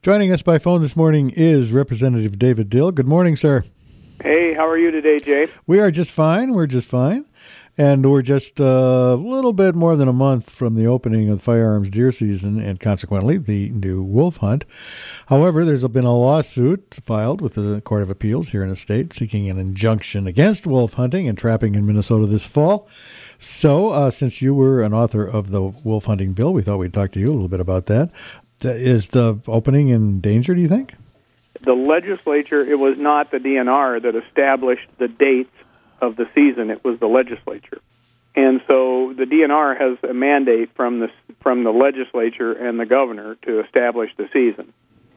Joining us by phone this morning is Representative David Dill. Good morning, sir. Hey, how are you today, Jay? We are just fine. We're just fine. And we're just a little bit more than a month from the opening of the firearms deer season and consequently the new wolf hunt. However, there's been a lawsuit filed with the Court of Appeals here in the state seeking an injunction against wolf hunting and trapping in Minnesota this fall. So since you were an author of the wolf hunting bill, we thought we'd talk to you a little bit about that. Is the opening in danger, do you think? The legislature, it was not the DNR that established the dates of the season. It was the legislature. And so the DNR has a mandate from the legislature and the governor to establish the season.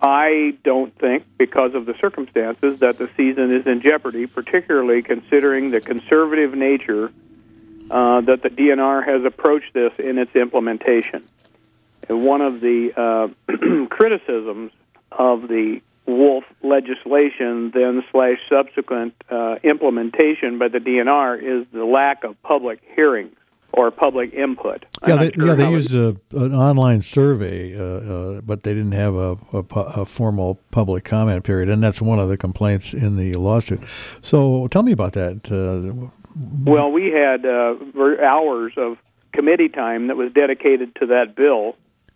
I don't think, because of the circumstances, that the season is in jeopardy, particularly considering the conservative nature that the DNR has approached this in its implementation. And one of the criticisms of the wolf legislation then / subsequent implementation by the DNR is the lack of public hearings or public input. They used an online survey, but they didn't have a formal public comment period, and that's one of the complaints in the lawsuit. So tell me about that. Well, we had hours of committee time that was dedicated to that bill.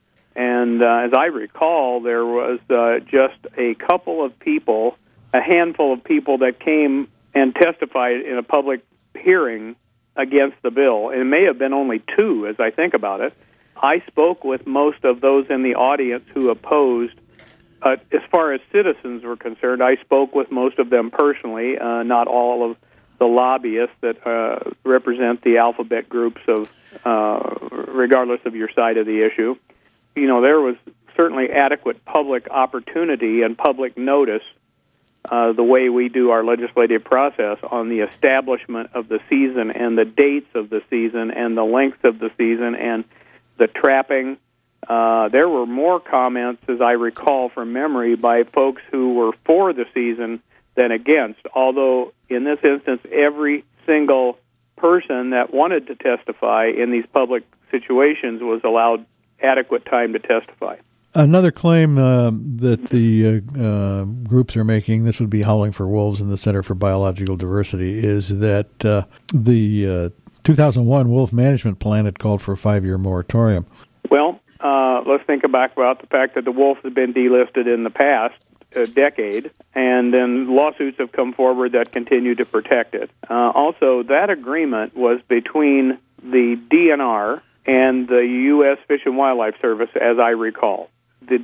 And as I recall, there was just a couple of people, a handful of people that came and testified in a public hearing against the bill. And it may have been only two, as I think about it. I spoke with most of those in the audience who opposed. As far as citizens were concerned, I spoke with most of them personally, not all of the lobbyists that represent the alphabet groups of, regardless of your side of the issue. You know, there was certainly adequate public opportunity and public notice, the way we do our legislative process, on the establishment of the season and the dates of the season and the length of the season and the trapping. There were more comments, as I recall from memory, by folks who were for the season than against, although in this instance every single person that wanted to testify in these public situations was allowed adequate time to testify. Another claim that the groups are making, this would be Howling for Wolves and the Center for Biological Diversity, is that the 2001 Wolf Management Plan had called for a 5-year moratorium. Well, let's think back about the fact that the wolf has been delisted in the past decade, and then lawsuits have come forward that continue to protect it. Also, that agreement was between the DNR and the U.S. Fish and Wildlife Service, as I recall. The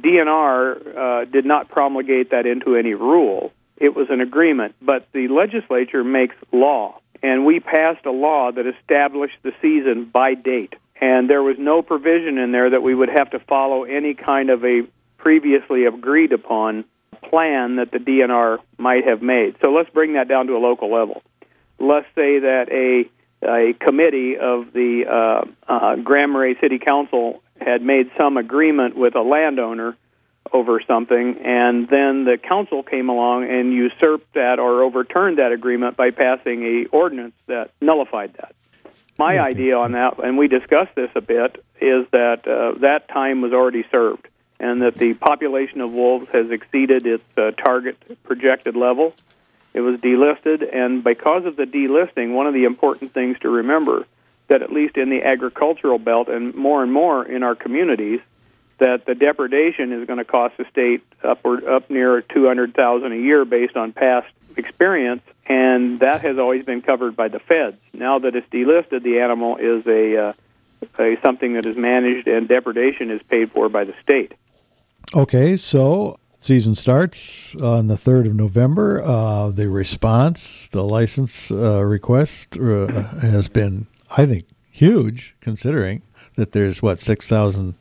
DNR did not promulgate that into any rule. It was an agreement, but the legislature makes law, and we passed a law that established the season by date, and there was no provision in there that we would have to follow any kind of a previously agreed upon plan that the DNR might have made. So let's bring that down to a local level. Let's say that a committee of the Grand Marais City Council had made some agreement with a landowner over something, and then the council came along and usurped that or overturned that agreement by passing an ordinance that nullified that. My idea on that, and we discussed this a bit, is that that time was already served, and that the population of wolves has exceeded its target projected level. It was delisted, and because of the delisting, one of the important things to remember that at least in the agricultural belt and more in our communities, that the depredation is going to cost the state up near $200,000 a year based on past experience, and that has always been covered by the feds. Now that it's delisted, the animal is a something that is managed, and depredation is paid for by the state. Okay, so season starts on the 3rd of November. The response, the license request has been, I think, huge, considering that there's, 6,000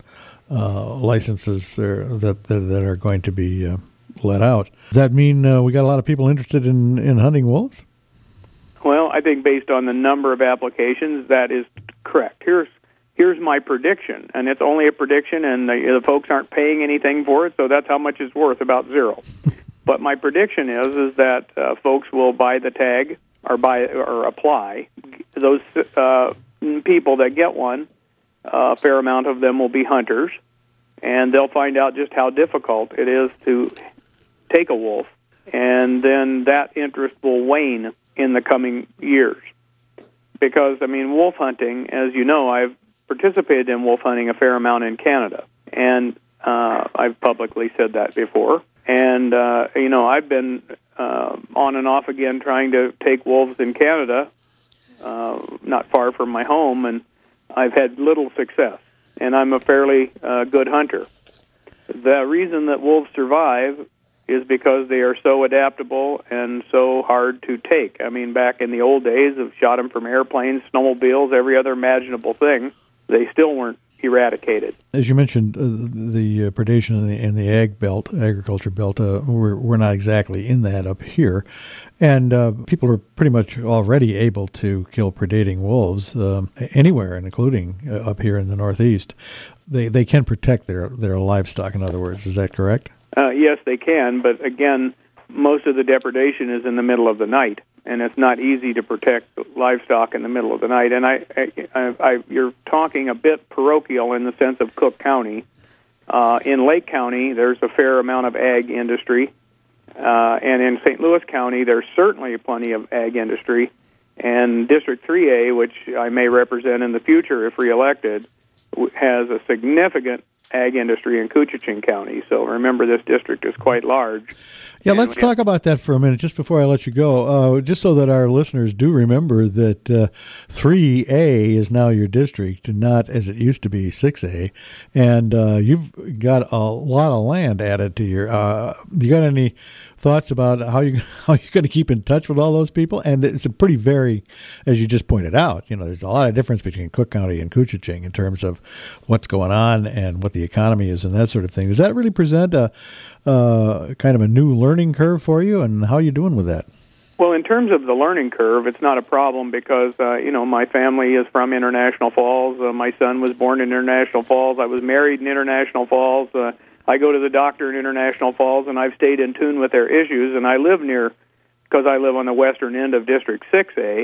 licenses there that are going to be let out. Does that mean we got a lot of people interested in hunting wolves? Well, I think based on the number of applications, that is correct. Here's my prediction, and it's only a prediction, and the folks aren't paying anything for it, so that's how much it's worth, about zero. But my prediction is that folks will buy the tag or apply. Those people that get one, a fair amount of them will be hunters, and they'll find out just how difficult it is to take a wolf, and then that interest will wane in the coming years. Because, I mean, wolf hunting, as you know, I've participated in wolf hunting a fair amount in Canada, and I've publicly said that before. And, I've been on and off again trying to take wolves in Canada, not far from my home, and I've had little success. And I'm a fairly good hunter. The reason that wolves survive is because they are so adaptable and so hard to take. I mean, back in the old days, I've shot them from airplanes, snowmobiles, every other imaginable thing. They still weren't eradicated. As you mentioned, the predation in the agriculture belt, we're not exactly in that up here. And people are pretty much already able to kill predating wolves anywhere, including up here in the Northeast. They can protect their livestock, in other words. Is that correct? Yes, they can, but again, most of the depredation is in the middle of the night, and it's not easy to protect livestock in the middle of the night. And you're talking a bit parochial in the sense of Cook County. In Lake County, there's a fair amount of ag industry, and in St. Louis County, there's certainly plenty of ag industry. And District 3A, which I may represent in the future if reelected, has a significant ag industry in Coochin County. So remember, this district is quite large. Yeah, let's talk about that for a minute, just before I let you go, just so that our listeners do remember that 3A is now your district, not, as it used to be, 6A. And you've got a lot of land added to your... you got any thoughts about how you're going to keep in touch with all those people? And it's a pretty as you just pointed out, there's a lot of difference between Cook County and Coochin in terms of what's going on and what the economy is and that sort of thing. Does that really present a kind of a new learning curve for you, and how are you doing with that? Well, in terms of the learning curve, it's not a problem because, my family is from International Falls. My son was born in International Falls. I was married in International Falls. I go to the doctor in International Falls, and I've stayed in tune with their issues, and I live near, because I live on the western end of District 6A,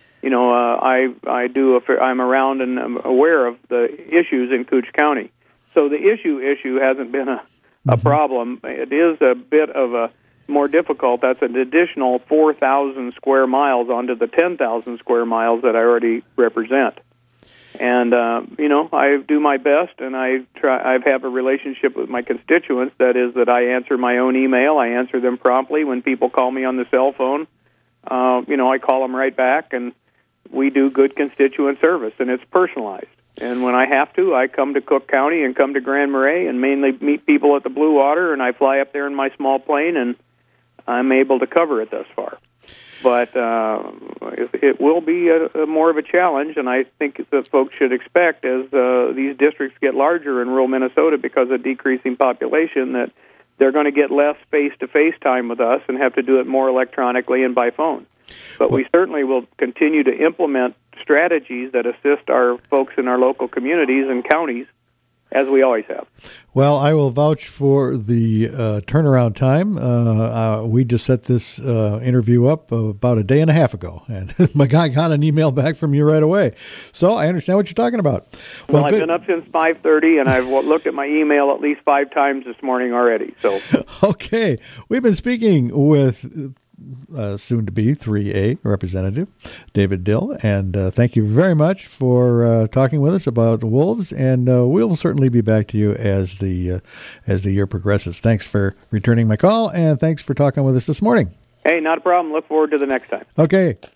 I'm around and I'm aware of the issues in Cooch County. So the issue hasn't been a problem. It is a bit of a more difficult. That's an additional 4,000 square miles onto the 10,000 square miles that I already represent. And, I do my best, and I have a relationship with my constituents. That is that I answer my own email. I answer them promptly. When people call me on the cell phone, I call them right back, and we do good constituent service, and it's personalized. And when I have to, I come to Cook County and come to Grand Marais and mainly meet people at the Blue Water, and I fly up there in my small plane, and I'm able to cover it thus far. But it will be a more of a challenge, and I think that folks should expect, as these districts get larger in rural Minnesota because of decreasing population, that they're going to get less face-to-face time with us and have to do it more electronically and by phone. But we certainly will continue to implement strategies that assist our folks in our local communities and counties, as we always have. Well, I will vouch for the turnaround time. We just set this interview up about a day and a half ago, and my guy got an email back from you right away. So I understand what you're talking about. Well, I've been up since 5:30, and I've looked at my email at least 5 times this morning already. So okay. We've been speaking with soon-to-be 3A Representative David Dill, and thank you very much for talking with us about the wolves, and we'll certainly be back to you as the year progresses. Thanks for returning my call, and thanks for talking with us this morning. Hey, not a problem. Look forward to the next time. Okay.